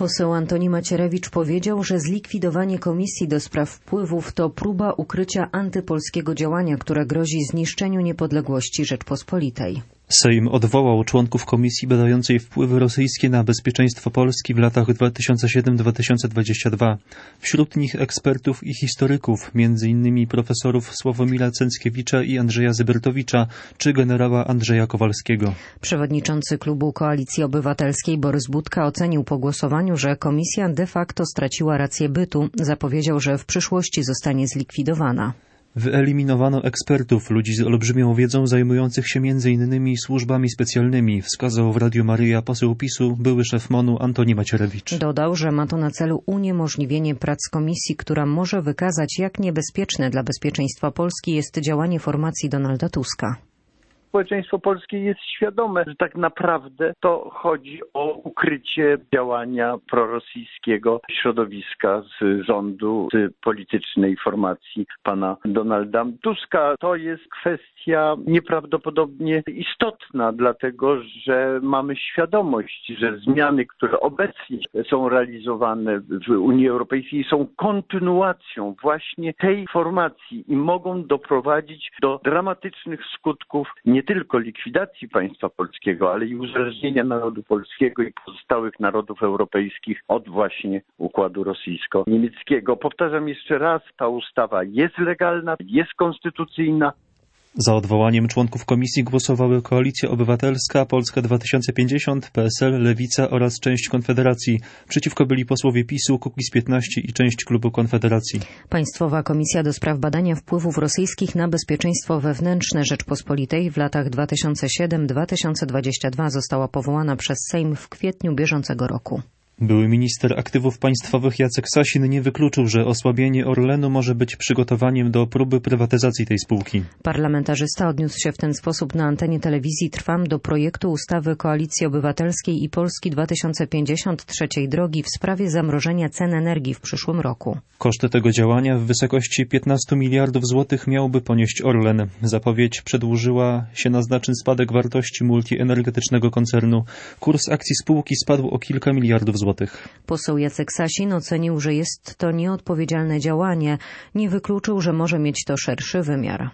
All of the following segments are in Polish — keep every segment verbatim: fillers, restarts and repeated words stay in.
Poseł Antoni Macierewicz powiedział, że zlikwidowanie Komisji do Spraw Wpływów to próba ukrycia antypolskiego działania, które grozi zniszczeniu niepodległości Rzeczpospolitej. Sejm odwołał członków komisji badającej wpływy rosyjskie na bezpieczeństwo Polski w latach dwa tysiące siódmy do dwa tysiące dwudziestego drugiego. Wśród nich ekspertów i historyków, między innymi profesorów Sławomira Cęckiewicza i Andrzeja Zybertowicza, czy generała Andrzeja Kowalskiego. Przewodniczący klubu Koalicji Obywatelskiej Borys Budka ocenił po głosowaniu, że komisja de facto straciła rację bytu. Zapowiedział, że w przyszłości zostanie zlikwidowana. Wyeliminowano ekspertów, ludzi z olbrzymią wiedzą zajmujących się między innymi służbami specjalnymi, wskazał w Radiu Maryja poseł PiSu, były szef MON-u Antoni Macierewicz. Dodał, że ma to na celu uniemożliwienie prac komisji, która może wykazać, jak niebezpieczne dla bezpieczeństwa Polski jest działanie formacji Donalda Tuska. Społeczeństwo polskie jest świadome, że tak naprawdę to chodzi o ukrycie działania prorosyjskiego środowiska z rządu, z politycznej formacji pana Donalda Tuska. To jest kwestia nieprawdopodobnie istotna, dlatego że mamy świadomość, że zmiany, które obecnie są realizowane w Unii Europejskiej, są kontynuacją właśnie tej formacji i mogą doprowadzić do dramatycznych skutków nie tylko likwidacji państwa polskiego, ale i uzależnienia narodu polskiego i pozostałych narodów europejskich od właśnie układu rosyjsko-niemieckiego. Powtarzam jeszcze raz, ta ustawa jest legalna, jest konstytucyjna. Za odwołaniem członków komisji głosowały Koalicja Obywatelska, Polska dwa tysiące pięćdziesiąt, P S L, Lewica oraz część Konfederacji. Przeciwko byli posłowie PiSu, Kukiz piętnaście i część klubu Konfederacji. Państwowa Komisja do Spraw Badania Wpływów Rosyjskich na Bezpieczeństwo Wewnętrzne Rzeczpospolitej w latach dwa tysiące siódmy do dwa tysiące dwudziestego drugiego została powołana przez Sejm w kwietniu bieżącego roku. Były minister aktywów państwowych Jacek Sasin nie wykluczył, że osłabienie Orlenu może być przygotowaniem do próby prywatyzacji tej spółki. Parlamentarzysta odniósł się w ten sposób na antenie telewizji Trwam do projektu ustawy Koalicji Obywatelskiej i Polski dwa tysiące pięćdziesiąt trzeciej drogi w sprawie zamrożenia cen energii w przyszłym roku. Koszty tego działania w wysokości piętnaście miliardów złotych miałby ponieść Orlen. Zapowiedź przedłużyła się na znaczny spadek wartości multienergetycznego koncernu. Kurs akcji spółki spadł o kilka miliardów złotych. Poseł Jacek Sasin ocenił, że jest to nieodpowiedzialne działanie. Nie wykluczył, że może mieć to szerszy wymiar.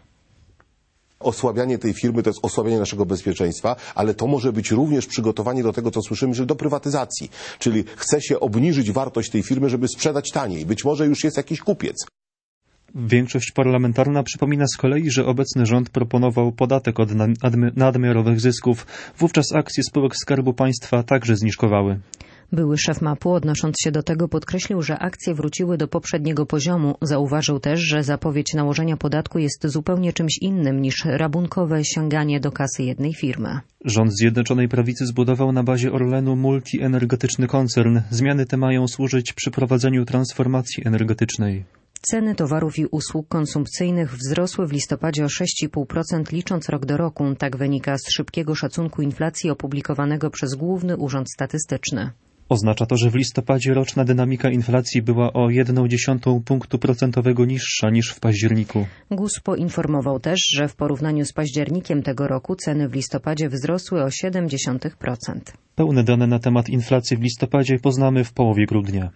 Osłabianie tej firmy to jest osłabianie naszego bezpieczeństwa, ale to może być również przygotowanie do tego, co słyszymy, że do prywatyzacji. Czyli chce się obniżyć wartość tej firmy, żeby sprzedać taniej. Być może już jest jakiś kupiec. Większość parlamentarna przypomina z kolei, że obecny rząd proponował podatek od nadmiarowych zysków. Wówczas akcje spółek Skarbu Państwa także zniżkowały. Były szef MAP-u, odnosząc się do tego, podkreślił, że akcje wróciły do poprzedniego poziomu. Zauważył też, że zapowiedź nałożenia podatku jest zupełnie czymś innym niż rabunkowe sięganie do kasy jednej firmy. Rząd Zjednoczonej Prawicy zbudował na bazie Orlenu multienergetyczny koncern. Zmiany te mają służyć przeprowadzeniu transformacji energetycznej. Ceny towarów i usług konsumpcyjnych wzrosły w listopadzie o sześć i pół procent licząc rok do roku. Tak wynika z szybkiego szacunku inflacji opublikowanego przez Główny Urząd Statystyczny. Oznacza to, że w listopadzie roczna dynamika inflacji była o jedną dziesiątą punktu procentowego niższa niż w październiku. G U S poinformował też, że w porównaniu z październikiem tego roku ceny w listopadzie wzrosły o siedem dziesiątych procent. Pełne dane na temat inflacji w listopadzie poznamy w połowie grudnia.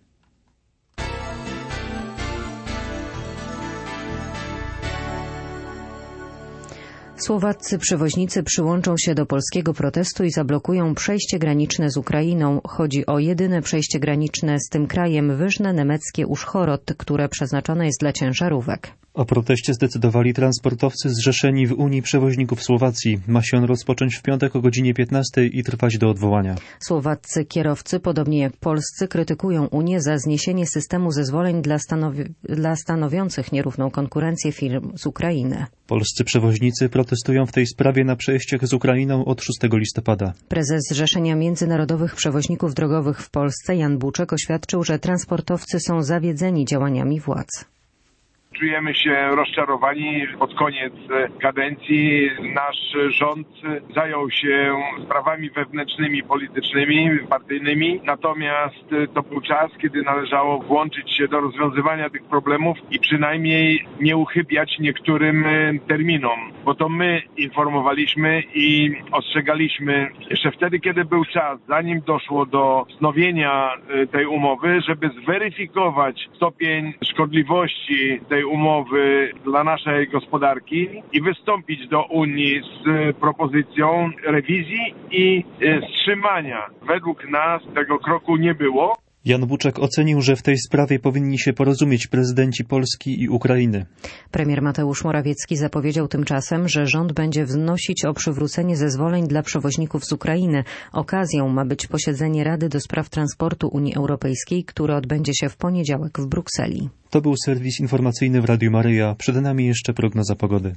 Słowaccy przewoźnicy przyłączą się do polskiego protestu i zablokują przejście graniczne z Ukrainą. Chodzi o jedyne przejście graniczne z tym krajem, Wyżne-Nemeckie Uszchorod, które przeznaczone jest dla ciężarówek. O proteście zdecydowali transportowcy zrzeszeni w Unii Przewoźników Słowacji. Ma się on rozpocząć w piątek o godzinie piętnastej i trwać do odwołania. Słowaccy kierowcy, podobnie jak polscy, krytykują Unię za zniesienie systemu zezwoleń dla, stanowi- dla stanowiących nierówną konkurencję firm z Ukrainy. Polscy przewoźnicy protestują w tej sprawie na przejściach z Ukrainą od szóstego listopada. Prezes Zrzeszenia Międzynarodowych Przewoźników Drogowych w Polsce, Jan Buczek, oświadczył, że transportowcy są zawiedzeni działaniami władz. Czujemy się rozczarowani. Pod koniec kadencji nasz rząd zajął się sprawami wewnętrznymi, politycznymi, partyjnymi. Natomiast to był czas, kiedy należało włączyć się do rozwiązywania tych problemów i przynajmniej nie uchybiać niektórym terminom. Bo to my informowaliśmy i ostrzegaliśmy jeszcze wtedy, kiedy był czas, zanim doszło do wznowienia tej umowy, żeby zweryfikować stopień szkodliwości tej umowy dla naszej gospodarki i wystąpić do Unii z propozycją rewizji i wstrzymania. Według nas tego kroku nie było. Jan Buczek ocenił, że w tej sprawie powinni się porozumieć prezydenci Polski i Ukrainy. Premier Mateusz Morawiecki zapowiedział tymczasem, że rząd będzie wnosić o przywrócenie zezwoleń dla przewoźników z Ukrainy. Okazją ma być posiedzenie Rady do Spraw Transportu Unii Europejskiej, które odbędzie się w poniedziałek w Brukseli. To był serwis informacyjny w Radiu Maryja. Przed nami jeszcze prognoza pogody.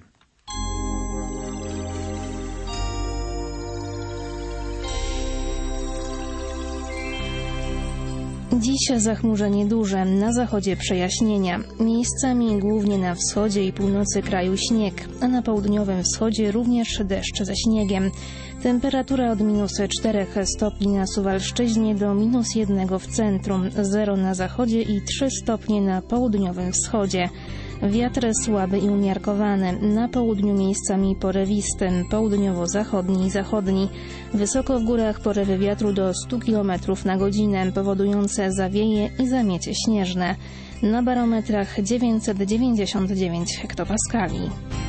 Dziś zachmurzenie duże, na zachodzie przejaśnienia. Miejscami głównie na wschodzie i północy kraju śnieg, a na południowym wschodzie również deszcz ze śniegiem. Temperatura od minus czterech stopni na Suwalszczyźnie do minus jednego w centrum, zero na zachodzie i trzy stopnie na południowym wschodzie. Wiatr słaby i umiarkowany, na południu miejscami porywisty, południowo-zachodni i zachodni. Wysoko w górach porywy wiatru do stu kilometrów na godzinę, powodujące zawieje i zamiecie śnieżne. Na barometrach dziewięćset dziewięćdziesiąt dziewięć hektopaskali.